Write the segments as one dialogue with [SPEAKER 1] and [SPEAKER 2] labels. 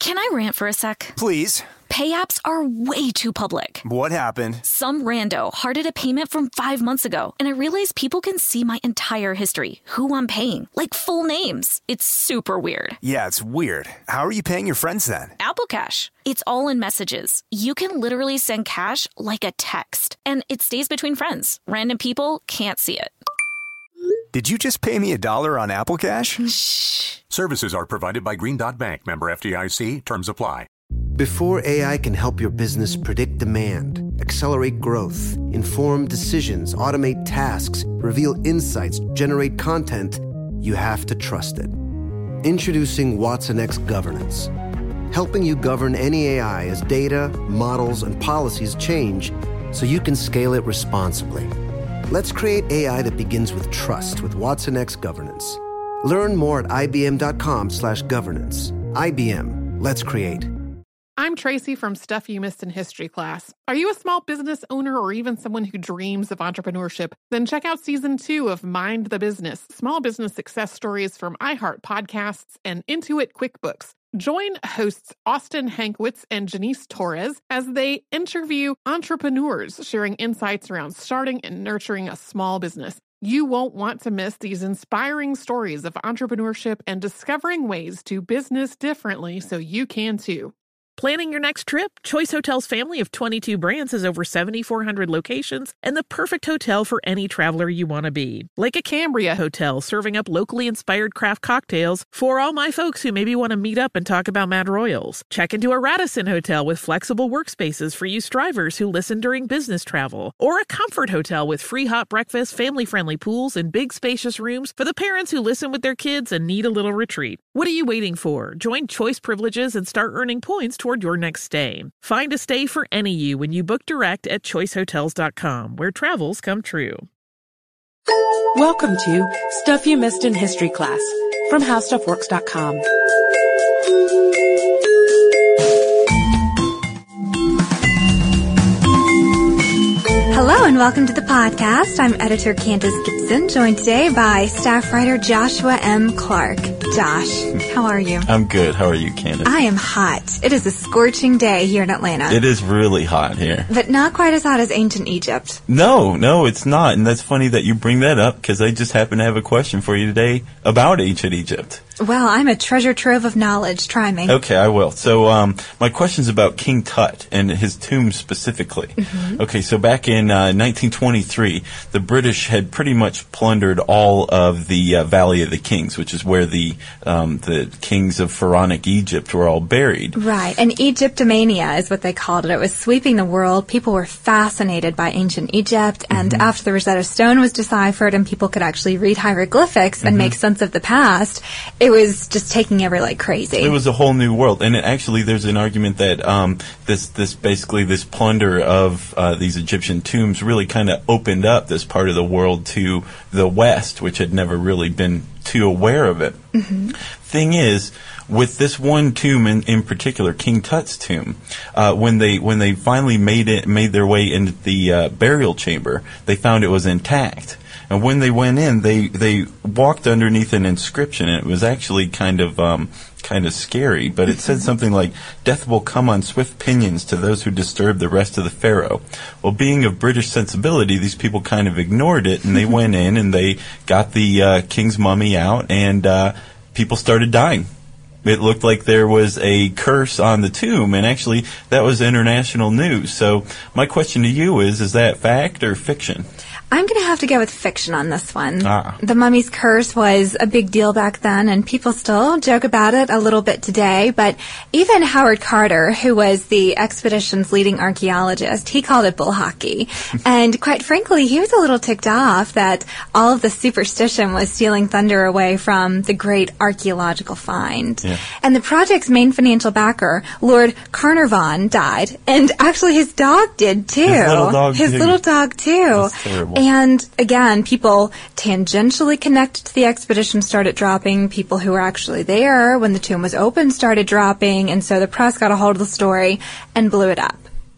[SPEAKER 1] Can I rant for a sec?
[SPEAKER 2] Please.
[SPEAKER 1] Pay apps are way too public.
[SPEAKER 2] What happened?
[SPEAKER 1] Some rando hearted a payment from 5 months ago, and I realized people can see my entire history, who I'm paying, like full names. It's super weird.
[SPEAKER 2] Yeah, it's weird. How are you paying your friends then?
[SPEAKER 1] Apple Cash. It's all in messages. You can literally send cash like a text, and it stays between friends. Random people can't see it.
[SPEAKER 2] Did you just pay me $1 on Apple Cash?
[SPEAKER 1] Shh.
[SPEAKER 3] Services are provided by Green Dot Bank. Member FDIC. Terms apply.
[SPEAKER 4] Before AI can help your business predict demand, accelerate growth, inform decisions, automate tasks, reveal insights, generate content, you have to trust it. Introducing watsonx Governance, helping you govern any AI as data, models, and policies change so you can scale it responsibly. Let's create AI that begins with trust with watsonx Governance. Learn more at ibm.com/governance. IBM. Let's create.
[SPEAKER 5] I'm Tracy from Stuff You Missed in History class. Are you a small business owner or even someone who dreams of entrepreneurship? Then check out Season 2 of Mind the Business, Small Business Success Stories from iHeart Podcasts and Intuit QuickBooks. Join hosts Austin Hankwitz and Janice Torres as they interview entrepreneurs sharing insights around starting and nurturing a small business. You won't want to miss these inspiring stories of entrepreneurship and discovering ways to business differently so you can too.
[SPEAKER 6] Planning your next trip? Choice Hotels' family of 22 brands has over 7,400 locations and the perfect hotel for any traveler you want to be. Like a Cambria Hotel serving up locally inspired craft cocktails for all my folks who maybe want to meet up and talk about Mad Royals. Check into a Radisson Hotel with flexible workspaces for you strivers who listen during business travel. Or a Comfort Hotel with free hot breakfast, family-friendly pools, and big spacious rooms for the parents who listen with their kids and need a little retreat. What are you waiting for? Join Choice Privileges and start earning points toward your next stay. Find a stay for any you when you book direct at choicehotels.com, where travels come true.
[SPEAKER 7] Welcome to Stuff You Missed in History class from HowStuffWorks.com.
[SPEAKER 8] Hello and welcome to the podcast. I'm editor Candace Gibson, joined today by staff writer Joshua M. Clark. Josh, how are you?
[SPEAKER 9] I'm good. How are you, Candace?
[SPEAKER 8] I am hot. It is a scorching day here in Atlanta.
[SPEAKER 9] It is really hot here.
[SPEAKER 8] But not quite as hot as ancient Egypt.
[SPEAKER 9] No, it's not. And that's funny that you bring that up because I just happen to have a question for you today about ancient Egypt.
[SPEAKER 8] Well, I'm a treasure trove of knowledge. Try me.
[SPEAKER 9] Okay, I will. So my question's about King Tut and his tomb specifically. Mm-hmm. Okay, so back in 1923, the British had pretty much plundered all of the Valley of the Kings, which is where the kings of pharaonic Egypt were all buried.
[SPEAKER 8] Right, and Egyptomania is what they called it. It was sweeping the world. People were fascinated by ancient Egypt, and after the Rosetta Stone was deciphered and people could actually read hieroglyphics and make sense of the past, it was just taking over like crazy. It
[SPEAKER 9] was a whole new world, and actually there's an argument that this plunder of these Egyptian tombs really kind of opened up this part of the world to the West, which had never really been too aware of it. Mm-hmm. Thing is, with this one tomb in particular, King Tut's tomb, when they finally made their way into the burial chamber, they found it was intact. And when they went in, they walked underneath an inscription, and it was actually kind of scary, but it said something like, "Death will come on swift pinions to those who disturb the rest of the pharaoh." Well, being of British sensibility, these people kind of ignored it, and they went in and they got the king's mummy out, and people started dying. It looked like there was a curse on the tomb, and actually that was international news. So my question to you is that fact or fiction?
[SPEAKER 8] I'm going to have to go with fiction on this one. The mummy's curse was a big deal back then, and people still joke about it a little bit today. But even Howard Carter, who was the expedition's leading archaeologist, he called it bull hockey. And quite frankly, he was a little ticked off that all of the superstition was stealing thunder away from the great archaeological find. Yeah. And the project's main financial backer, Lord Carnarvon, died. And actually his dog did, too. His little dog, too.
[SPEAKER 9] That's terrible.
[SPEAKER 8] And again, people tangentially connected to the expedition started dropping. People who were actually there when the tomb was open started dropping. And so the press got a hold of the story and blew it up.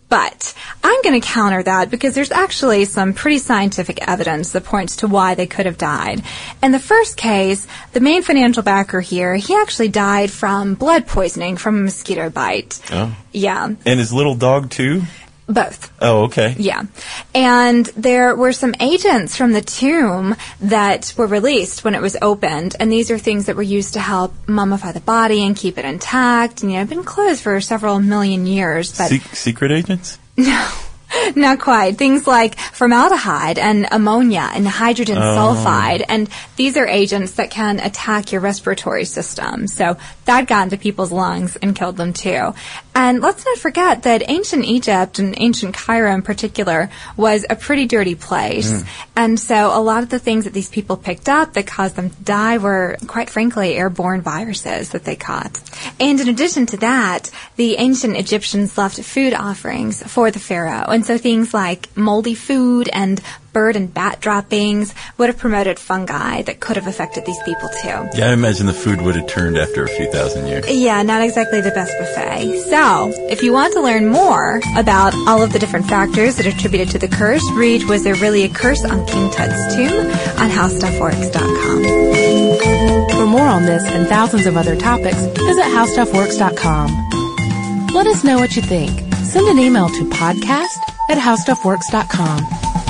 [SPEAKER 8] But I'm going to counter that because there's actually some pretty scientific evidence that points to why they could have died. In the first case, the main financial backer here, he actually died from blood poisoning from a mosquito bite.
[SPEAKER 9] Oh.
[SPEAKER 8] Yeah.
[SPEAKER 9] And his little dog, too?
[SPEAKER 8] Both.
[SPEAKER 9] Oh, okay.
[SPEAKER 8] Yeah. And there were some agents from the tomb that were released when it was opened, and these are things that were used to help mummify the body and keep it intact, and, been closed for several million years. But
[SPEAKER 9] secret agents?
[SPEAKER 8] No. Not quite. Things like formaldehyde and ammonia and hydrogen sulfide. And these are agents that can attack your respiratory system. So that got into people's lungs and killed them too. And let's not forget that ancient Egypt and ancient Cairo in particular was a pretty dirty place. And so a lot of the things that these people picked up that caused them to die were, quite frankly, airborne viruses that they caught. And in addition to that, the ancient Egyptians left food offerings for the pharaoh. And so things like moldy food and bird and bat droppings would have promoted fungi that could have affected these people too.
[SPEAKER 9] Yeah, I imagine the food would have turned after a few thousand years.
[SPEAKER 8] Yeah, not exactly the best buffet. So, if you want to learn more about all of the different factors that are attributed to the curse, read Was There Really a Curse on King Tut's Tomb on HowStuffWorks.com.
[SPEAKER 7] For more on this and thousands of other topics, visit HowStuffWorks.com. Let us know what you think. Send an email to podcast@HowStuffWorks.com.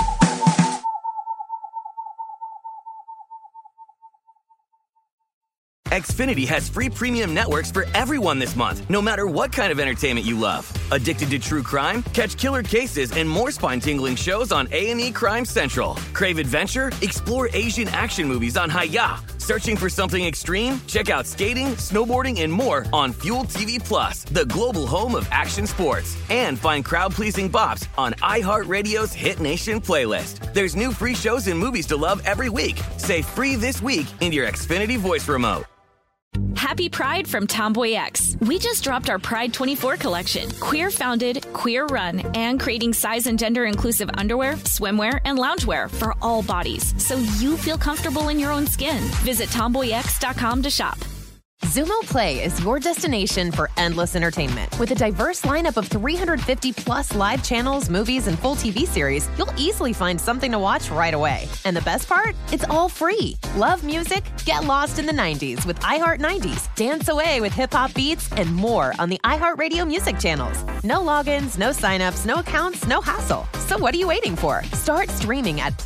[SPEAKER 10] Xfinity has free premium networks for everyone this month, no matter what kind of entertainment you love. Addicted to true crime? Catch killer cases and more spine-tingling shows on A&E Crime Central. Crave adventure? Explore Asian action movies on Hi-Ya. Searching for something extreme? Check out skating, snowboarding, and more on Fuel TV Plus, the global home of action sports. And find crowd-pleasing bops on iHeartRadio's Hit Nation playlist. There's new free shows and movies to love every week. Say free this week in your Xfinity voice remote.
[SPEAKER 1] Happy Pride from Tomboy X. We just dropped our Pride 24 collection. Queer founded, queer run, and creating size and gender inclusive underwear, swimwear, and loungewear for all bodies, so you feel comfortable in your own skin. Visit tomboyx.com to shop.
[SPEAKER 11] Xumo Play is your destination for endless entertainment. With a diverse lineup of 350-plus live channels, movies, and full TV series, you'll easily find something to watch right away. And the best part? It's all free. Love music? Get lost in the 90s with iHeart 90s, dance away with hip-hop beats, and more on the iHeartRadio music channels. No logins, no signups, no accounts, no hassle. So what are you waiting for? Start streaming at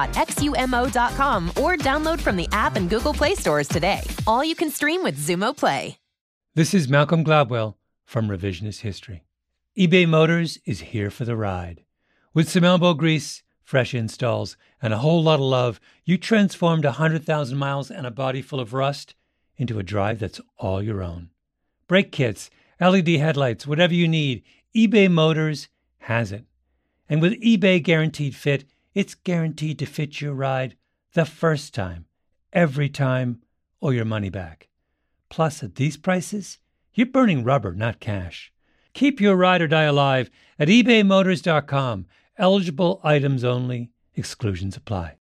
[SPEAKER 11] play.xumo.com or download from the app and Google Play stores today. All you can stream with Xumo Play.
[SPEAKER 12] This is Malcolm Gladwell from Revisionist History. eBay Motors is here for the ride. With some elbow grease, fresh installs, and a whole lot of love, you transformed 100,000 miles and a body full of rust into a drive that's all your own. Brake kits, LED headlights, whatever you need, eBay Motors has it. And with eBay Guaranteed Fit, it's guaranteed to fit your ride the first time, every time, or your money back. Plus, at these prices, you're burning rubber, not cash. Keep your ride or die alive at ebaymotors.com. Eligible items only. Exclusions apply.